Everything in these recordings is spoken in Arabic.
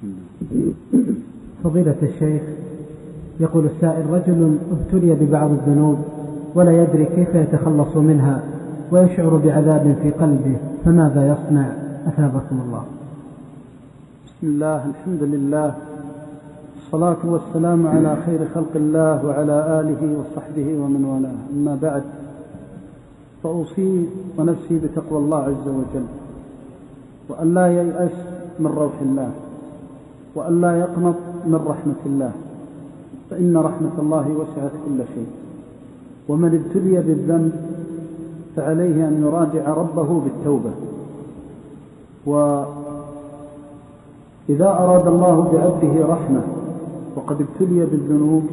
فضيلة الشيخ، يقول السائل: رجل ابتلي ببعض الذنوب ولا يدري كيف يتخلص منها ويشعر بعذاب في قلبه، فماذا يصنع؟ أثابكم الله. بسم الله، الحمد لله، الصلاة والسلام على خير خلق الله وعلى آله وصحبه ومن والاه، أما بعد، فأوصي ونفسي بتقوى الله عز وجل، وأن لا ييأس من روح الله، وأن لا يقنط من رحمة الله، فإن رحمة الله وسعت كل شيء. ومن ابتلي بالذنب فعليه أن يراجع ربه بالتوبة. وإذا أراد الله بعبده رحمة وقد ابتلي بالذنوب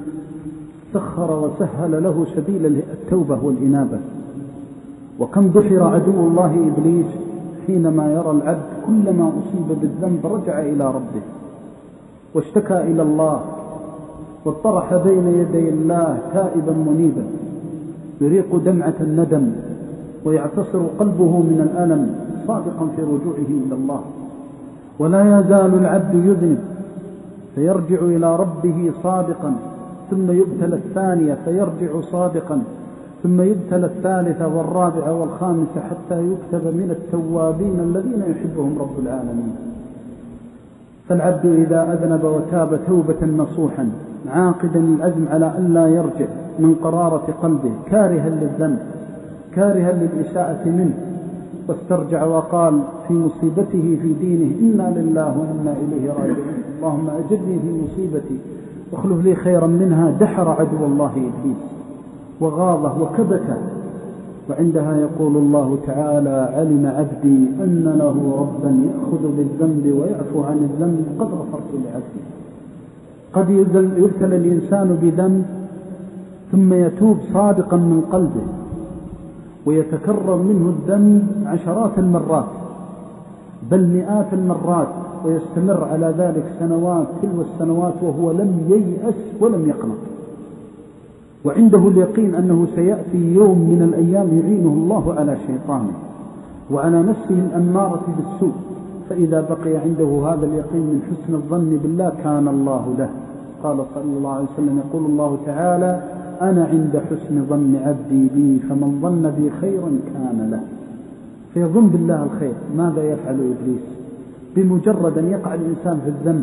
سخر وسهل له سبيل التوبة والإنابة. وكم دحر عدو الله إبليس حينما يرى العبد كلما أصيب بالذنب رجع إلى ربه واشتكى إلى الله واطرح بين يدي الله تائبا منيبا يريق دمعة الندم ويعتصر قلبه من الألم صادقا في رجوعه إلى الله. ولا يزال العبد يذنب فيرجع إلى ربه صادقا، ثم يبتلى الثانية فيرجع صادقا، ثم يبتلى الثالثة والرابعة والخامسة حتى يكتب من التوابين الذين يحبهم رب العالمين. فالعبد إذا أذنب وتاب توبة نصوحا عاقدا العزم على أن لا يرجع من قرارة قلبه كارها للذنب كارها للإساءة منه، واسترجع وقال في مصيبته في دينه: إنا لله وإنا إليه راجعون، اللهم أجرني في مصيبتي واخلف لي خيرا منها. دحر عدو الله إبليس وغاضه وكبته، وعندها يقول الله تعالى: علم عبدي أن له ربا يأخذ بالذنب ويعفو عن الذنب قد غفرت لعبدي. قد يبتلى الإنسان بذنب ثم يتوب صادقا من قلبه ويتكرر منه الذنب عشرات المرات بل مئات المرات، ويستمر على ذلك سنوات تلو السنوات وهو لم ييأس ولم يقنط، وعنده اليقين أنه سيأتي يوم من الأيام يعينه الله على شيطانه وعلى نفسه الأمارة بالسوء، فإذا بقي عنده هذا اليقين من حسن الظن بالله كان الله له. قال صلى الله عليه وسلم: يقول الله تعالى: أنا عند حسن ظن عبدي بي فمن ظن بي خيرا كان له. فيظن بالله الخير. ماذا يفعل إبليس؟ بمجرد أن يقع الإنسان في الذنب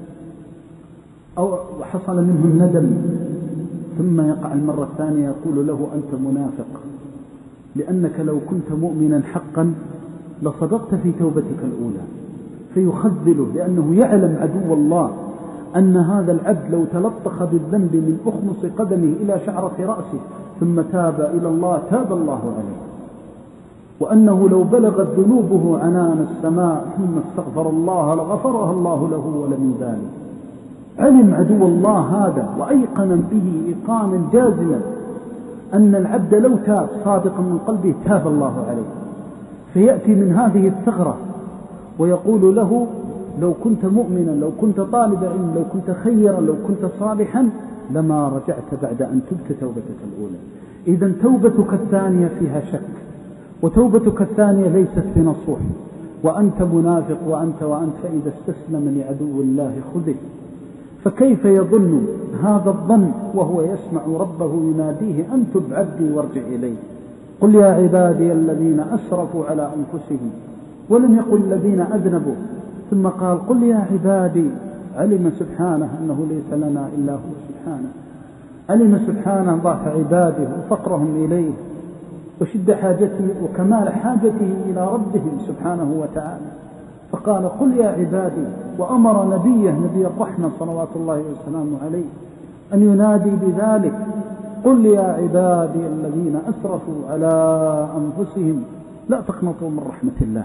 أو حصل منه الندم ثم يقع المرة الثانية يقول له: أنت منافق، لأنك لو كنت مؤمنا حقا لصدقت في توبتك الأولى. فيخذله، لأنه يعلم عدو الله أن هذا العبد لو تلطخ بالذنب من أخمص قدمه إلى شعرة رأسه ثم تاب إلى الله تاب الله عليه، وأنه لو بلغت ذنوبه عنان السماء ثم استغفر الله لغفرها الله له ولم يبالي. علم عدو الله هذا وأيقن به إيقانا جازما أن العبد لو تاب صادقا من قلبه تاب الله عليه. فيأتي من هذه الثغرة ويقول له: لو كنت مؤمنا، لو كنت طالب علم، لو كنت خيرا، لو كنت صالحا لما رجعت بعد أن تبت توبتك الأولى. إذن توبتك الثانية فيها شك، وتوبتك الثانية ليست بنصوح، وأنت منافق وأنت فإذا استسلم لعدو الله خذه. فكيف يظن هذا الظن وهو يسمع ربه يناديه: أنتم عبدي وارجع إليه. قل يا عبادي الذين أسرفوا على أنفسهم، ولم يقل الذين أذنبوا، ثم قال: قل يا عبادي. علم سبحانه أنه ليس لنا إلا هو سبحانه، علم سبحانه ضعف عباده وفقرهم إليه وشد حاجته وكمال حاجته إلى ربهم سبحانه وتعالى، فقال: قل يا عبادي. وأمر نبيه نبي الرحمة صلوات الله وسلامه عليه أن ينادي بذلك: قل يا عبادي الذين أسرفوا على أنفسهم لا تقنطوا من رحمة الله.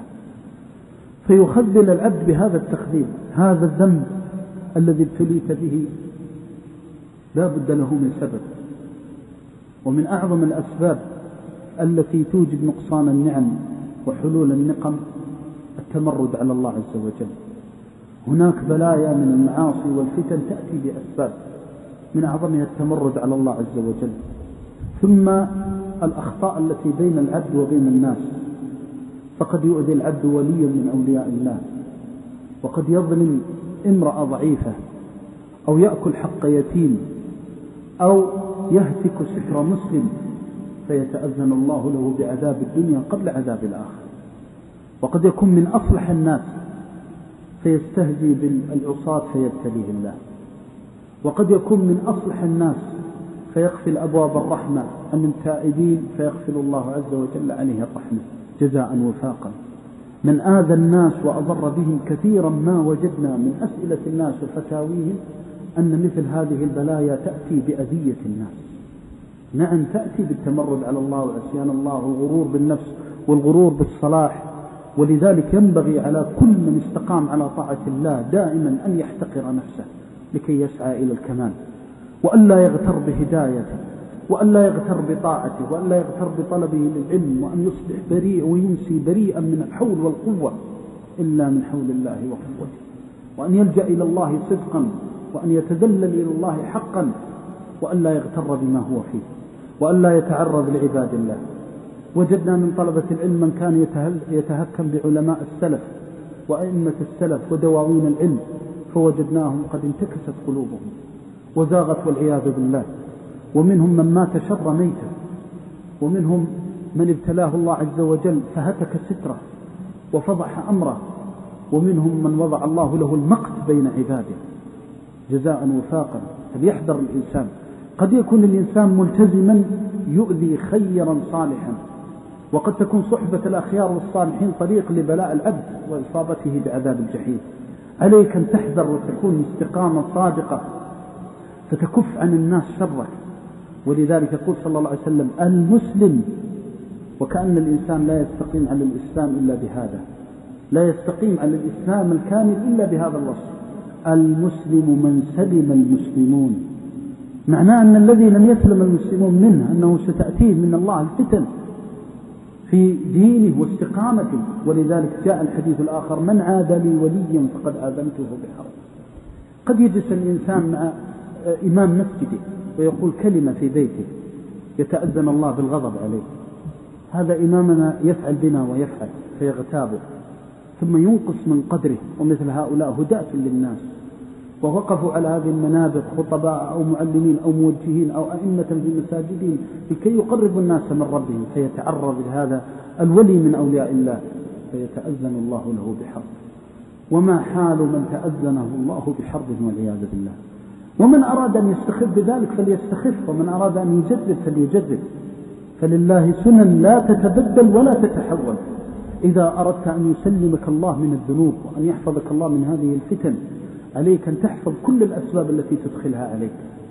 فيخذل العبد بهذا التخذيل. هذا الذنب الذي ابتليت به لا بد له من سبب، ومن أعظم الأسباب التي توجب نقصان النعم وحلول النقم التمرد على الله عز وجل. هناك بلايا من المعاصي والفتن تأتي بأسباب، من أعظمها التمرد على الله عز وجل، ثم الأخطاء التي بين العبد وبين الناس، فقد يؤذي العبد وليا من أولياء الله، وقد يظلم امرأة ضعيفة أو يأكل حق يتيم أو يهتك ستر مسلم فيتأذن الله له بعذاب الدنيا قبل عذاب الآخرة. وقد يكون من أصلح الناس فيستهزي بالعصاة فيبتليه الله، وقد يكون من أصلح الناس فيقفل أبواب الرحمة عن التائبين فيغفر الله عز وجل عليه الرحمة جزاء وفاقا. من آذى الناس وأضر بهم كثيرا ما وجدنا من أسئلة الناس وفتاويهم أن مثل هذه البلايا تأتي بأذية الناس. نعم تأتي بالتمرد على الله وعصيان الله والغرور بالنفس والغرور بالصلاح. ولذلك ينبغي على كل من استقام على طاعة الله دائما أن يحتقر نفسه لكي يسعى إلى الكمال، وأن لا يغتر بهدايته، وأن لا يغتر بطاعته، وأن لا يغتر بطلبه للعلم، وأن يصبح بريء وينسي بريئا من الحول والقوة إلا من حول الله وقوته، وأن يلجأ إلى الله صدقا، وأن يتذلل إلى الله حقا، وأن لا يغتر بما هو فيه، وأن لا يتعرض لعباد الله. وجدنا من طلبة العلم من كان يتهكم بعلماء السلف وأئمة السلف ودواوين العلم، فوجدناهم قد انتكست قلوبهم وزاغت والعياذ بالله. ومنهم من مات شر ميته، ومنهم من ابتلاه الله عز وجل فهتك ستره وفضح أمره، ومنهم من وضع الله له المقت بين عباده جزاء وفاقا. فليحذر الإنسان. قد يكون الإنسان ملتزما يؤذي خيرا صالحا، وقد تكون صحبة الأخيار والصالحين طريق لبلاء العبد وإصابته بعذاب الجحيم. عليك أن تحذر وتكون استقامة صادقة فتكف عن الناس شرك. ولذلك يقول صلى الله عليه وسلم المسلم، وكأن الإنسان لا يستقيم على الإسلام إلا بهذا، لا يستقيم على الإسلام الكامل إلا بهذا الوصف: المسلم من سلم المسلمون. معناه أن الذي لم يسلم المسلمون منه أنه ستأتيه من الله الفتن في دينه واستقامته. ولذلك جاء الحديث الآخر: من عاد لي وليا فقد آذنته بحرب. قد يجلس الإنسان مع إمام مسجده ويقول كلمة في بيته يتأذن الله بالغضب عليه. هذا إمامنا يفعل بنا ويفعل فيغتابه ثم ينقص من قدره. ومثل هؤلاء هداة للناس ووقفوا على هذه المنابر خطباء أو معلمين أو موجهين أو أئمة في مساجدهم لكي يقربوا الناس من ربهم، فيتعرض لهذا الولي من أولياء الله فيتأذن الله له بحرب. وما حال من تأذنه الله بحرب والعياذ بالله. ومن أراد أن يستخف بذلك فليستخف، ومن أراد أن يجدد فليجدد. فلله سنن لا تتبدل ولا تتحول. إذا أردت أن يسلمك الله من الذنوب وأن يحفظك الله من هذه الفتن عليك أن تحفظ كل الأسباب التي تدخلها عليك،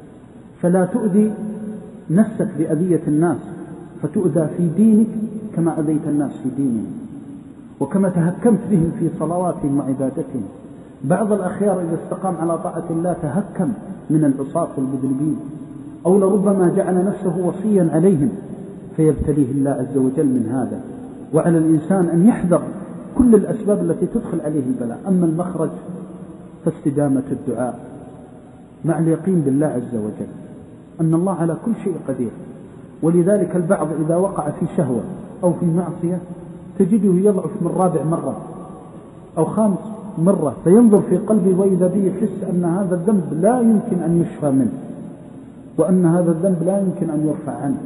فلا تؤذي نفسك بأذية الناس فتؤذى في دينك كما أذيت الناس في دينهم وكما تهكمت بهم في صلواتهم وعبادتهم. بعض الأخيار إذا استقام على طاعة الله تهكم من العصاة والمذنبين، أو لربما جعل نفسه وصيا عليهم فيبتليه الله عز وجل من هذا. وعلى الإنسان أن يحذر كل الأسباب التي تدخل عليه البلاء. أما المخرج فاستدامة الدعاء مع اليقين بالله عز وجل أن الله على كل شيء قدير. ولذلك البعض إذا وقع في شهوة أو في معصية تجده يضعف من رابع مرة أو خامس مرة، فينظر في قلبه وإذا به يحس أن هذا الذنب لا يمكن أن يشفى منه وأن هذا الذنب لا يمكن أن يرفع عنه.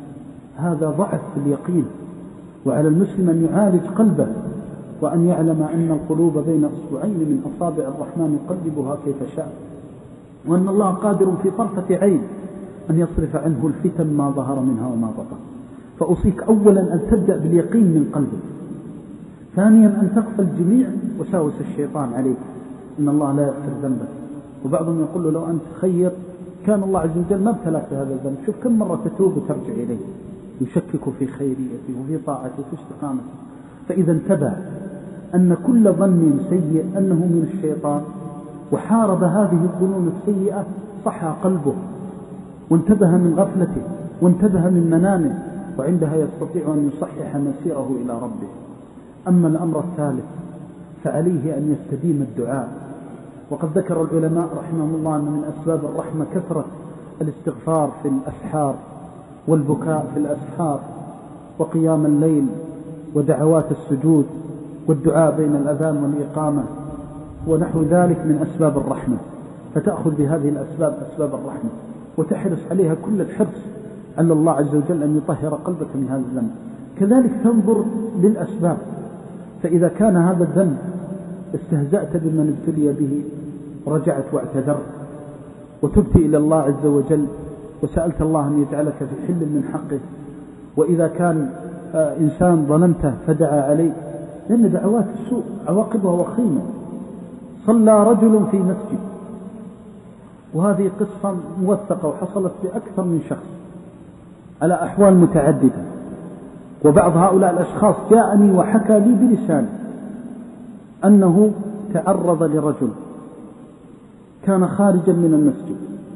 هذا ضعف في اليقين. وعلى المسلم أن يعالج قلبه وأن يعلم أن القلوب بين أصبعين من أصابع الرحمن يقلبها كيف شاء، وأن الله قادر في طرفة عين أن يصرف عنه الفتن ما ظهر منها وما بطن. فأوصيك أولا أن تبدأ باليقين من قلبك. ثانيا أن تغفل جميع وساوس الشيطان عليك، إن الله لا يغفر ذنبك. وبعضهم يقول له لو أنت خير كان الله عز وجل ما ابتلاك بهذا الذنب. شوف كم مرة تتوب وترجع إليه، يشكك في خيريته وفي طاعته وفي استقامته. فإذا انتبه أن كل ظن سيء أنه من الشيطان وحارب هذه الظنون السيئة صحى قلبه وانتبه من غفلته وانتبه من منامه، وعندها يستطيع أن يصحح مسيره إلى ربه. أما الأمر الثالث فعليه أن يستديم الدعاء. وقد ذكر العلماء رحمهم الله أن من أسباب الرحمة كثرة الاستغفار في الأسحار والبكاء في الأسحار وقيام الليل ودعوات السجود والدعاء بين الأذان والإقامة. ونحو ذلك من أسباب الرحمة، فتأخذ بهذه الأسباب أسباب الرحمة وتحرص عليها كل الحرص على الله عز وجل أن يطهر قلبك من هذا الذنب. كذلك تنظر للأسباب، فإذا كان هذا الذنب استهزأت بمن ابتلي به رجعت واعتذرت وتبت إلى الله عز وجل وسألت الله أن يجعلك في حل من حقه. وإذا كان إنسان ظلمته فدعا عليك، لأن دعوات السوء عواقبها وخيمة. صلى رجل في مسجد، وهذه قصة موثقة وحصلت بأكثر من شخص على أحوال متعددة، وبعض هؤلاء الأشخاص جاءني وحكى لي بلسانه أنه تعرض لرجل كان خارجا من المسجد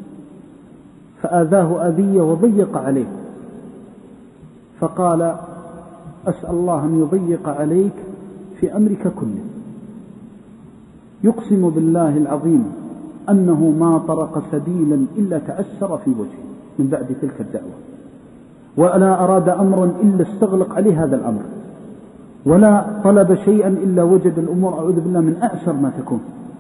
فآذاه أذية وضيق عليه، فقال: أسأل الله أن يضيق عليك في أمرك كله. يقسم بالله العظيم أنه ما طرق سبيلا إلا تعسر في وجهه من بعد تلك الدعوة، ولا أراد أمرا إلا استغلق عليه هذا الأمر، ولا طلب شيئا إلا وجد الأمور أعوذ بالله من أعسر ما تكون.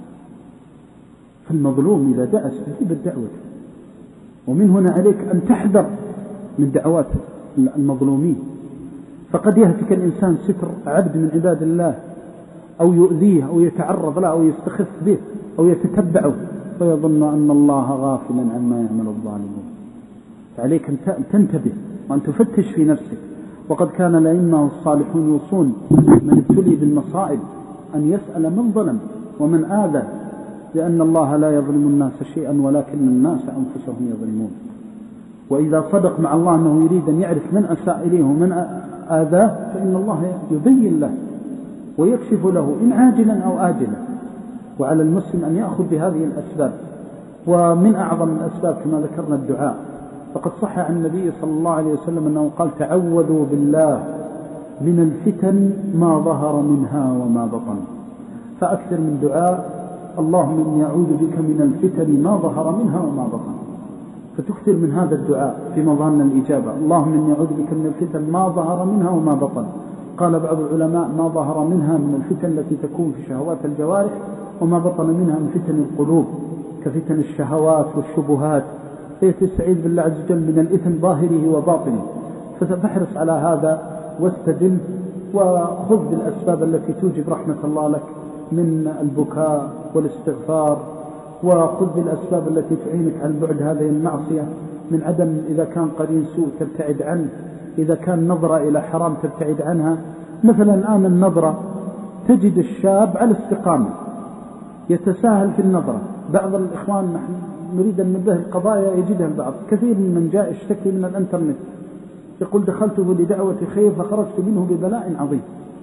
فالمظلوم إذا دعا استجيب الدعوة، ومن هنا عليك أن تحذر من دعوات المظلومين، فقد يهتك الإنسان ستر عبد من عباد الله أو يؤذيه أو يتعرض له أو يستخف به أو يتتبعه فيظن أن الله غافلا عما يعمل الظالمون. فعليك أن تنتبه وأن تفتش في نفسك. وقد كان الأئمة الصالحون يوصون من ابتلي بالمصائب أن يسأل من ظلم ومن آذى، لأن الله لا يظلم الناس شيئا ولكن الناس أنفسهم يظلمون. وإذا صدق مع الله أنه يريد أن يعرف من أساء إليه ومن آذاه فإن الله يبين له ويكشف له إن عاجلا أو آجلا. وعلى المسلم أن يأخذ بهذه الأسباب، ومن أعظم الأسباب كما ذكرنا الدعاء. فقد صح عن النبي صلى الله عليه وسلم أنه قال: تعوذوا بالله من الفتن ما ظهر منها وما بطن. فأكثر من دعاء: اللهم إني أعوذ بك من الفتن ما ظهر منها وما بطن. فتكثر من هذا الدعاء في مظان الإجابة: اللهم إني أعوذ بك من الفتن ما ظهر منها وما بطن. قال بعض العلماء: ما ظهر منها من الفتن التي تكون في شهوات الجوارح، وما بطن منها من فتن القلوب كفتن الشهوات والشبهات. فيتستعيذ بالله عز وجل من الإثم ظاهره وباطنه. فاحرص على هذا واستدل، وخذ بالأسباب التي توجب رحمة الله لك من البكاء والاستغفار، وخذ بالأسباب التي تعينك على البعد هذه المعصية من عدم، إذا كان قرين سوء تبتعد عنه، إذا كان نظرة إلى حرام تبتعد عنها. مثلا الآن النظرة تجد الشاب على استقامة يتساهل في النظرة. بعض الإخوان نحن نريد أن ننبه القضايا يجدها البعض. كثير من جاء اشتكي من الانترنت يقول: دخلته لدعوة خير فخرجت منه ببلاء عظيم،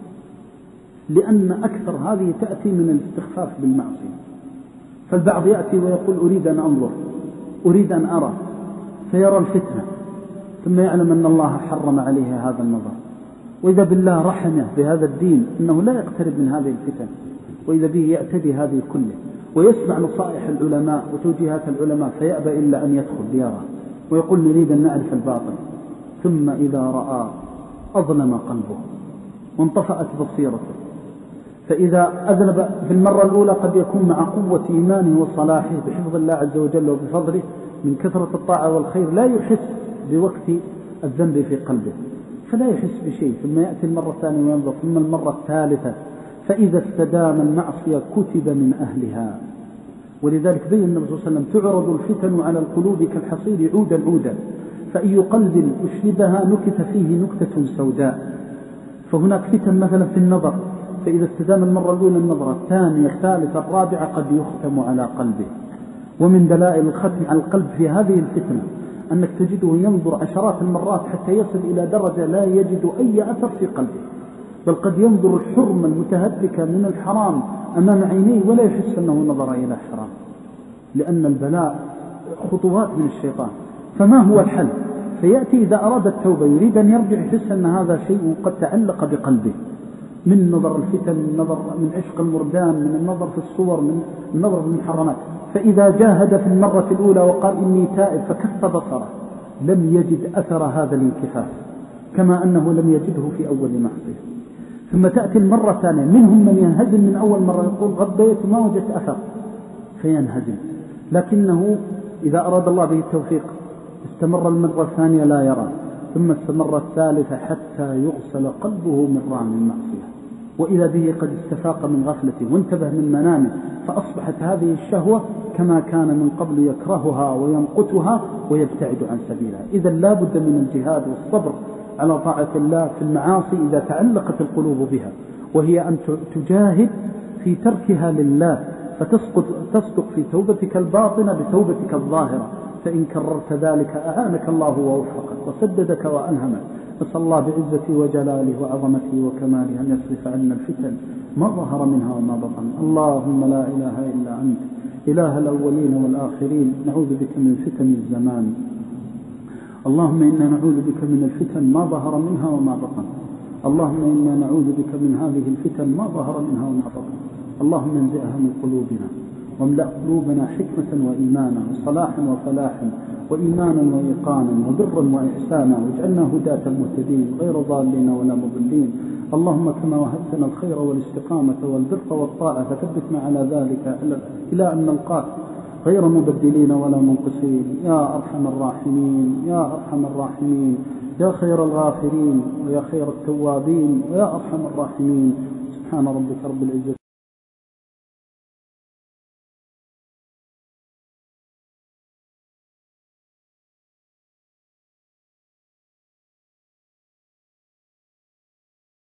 لأن أكثر هذه تأتي من الاستخفاف بالمعصية. فالبعض يأتي ويقول: أريد أن أنظر، أريد أن أرى، فيرى الفتنة ثم يعلم أن الله حرم عليه هذا النظر. وإذا بالله رحمه بهذا الدين أنه لا يقترب من هذه الفتن، وإذا به يأتدي هذه كله ويسمع نصائح العلماء وتوجيهات العلماء فيأبى إلا أن يدخل ليرى ويقول: نريد أن نعرف الباطل. ثم إذا رأى أظلم قلبه وانطفأت بصيرته. فإذا أذنب في المرة الأولى قد يكون مع قوة إيمانه وصلاحه بحفظ الله عز وجل وبفضله من كثرة الطاعة والخير لا يحس بوقت الذنب في قلبه، فلا يحس بشيء. ثم يأتي المرة الثانية وينظر، ثم المرة الثالثة، فإذا استدام المعصية كتب من أهلها. ولذلك بين النبي صلى الله عليه وسلم: تعرض الفتن على القلوب كالحصير عودا عودا، فأي قلب أشربها نكت فيه نكتة سوداء. فهناك فتن مثلا في النظر، فإذا استدام المرة الأولى النظرة، الثانية الثالثة الرابعة قد يختم على قلبه. ومن دلائل الختم على القلب في هذه الفتنة أنك تجده ينظر عشرات المرات حتى يصل إلى درجة لا يجد أي أثر في قلبه، بل قد ينظر الحرمة المتهتكة من الحرام أمام عينيه ولا يحس أنه نظر إلى حرام، لأن البلاء خطوات من الشيطان. فما هو الحل؟ فيأتي إذا أراد التوبة يريد أن يرجع يحس أن هذا شيء قد تعلق بقلبه، من نظر الفتن، من نظر من عشق المردان، من النظر في الصور، من النظر في المحرمات. فإذا جاهد في المرة الأولى وقال: إني تائب، فكف بصره، لم يجد أثر هذا الانكفاف، كما أنه لم يجده في أول معصية. ثم تأتي المرة الثانية، منهم من ينهزم من أول مرة يقول غبيت وما وجدت أثر فينهزم، لكنه إذا أراد الله به التوفيق استمر المرة الثانية لا يرى، ثم استمر الثالثة حتى يغسل قلبه من رام المعصية، وإذا به قد استفاق من غفلته وانتبه من منامه، فأصبحت هذه الشهوة كما كان من قبل يكرهها ويمقتها ويبتعد عن سبيلها. إذا لا بد من الجهاد والصبر على طاعة الله في المعاصي إذا تعلقت القلوب بها، وهي أن تجاهد في تركها لله، فتصدق في توبتك الباطنة بتوبتك الظاهرة، فإن كررت ذلك أعانك الله ووفقك وسددك وألهمك. نسأل الله بعزته وجلاله وعظمته وكماله أن يصرف عنا الفتن ما ظهر منها وما بطن. اللهم لا إله إلا أنت إله الأولين والآخرين، نعوذ بك من فتن الزمان. اللهم إنا نعوذ بك من الفتن ما ظهر منها وما بطن. اللهم إنا نعوذ بك من هذه الفتن ما ظهر منها وما بطن. اللهم انزعها من قلوبنا واملأ قلوبنا حكمة وإيمانا وصلاحا وفلاحا وإيمانا وإيقانا وبرا وإحسانا، واجعلنا هداة مهتدين غير ضالين ولا مضلين. اللهم كما وهبتنا الخير والاستقامة والبر والطاعة فثبتنا على ذلك إلى أن نلقاك غير مبدلين ولا منقصين، يا أرحم الراحمين يا أرحم الراحمين، يا خير الغافرين ويا خير التوابين ويا أرحم الراحمين. سبحان ربك رب العزة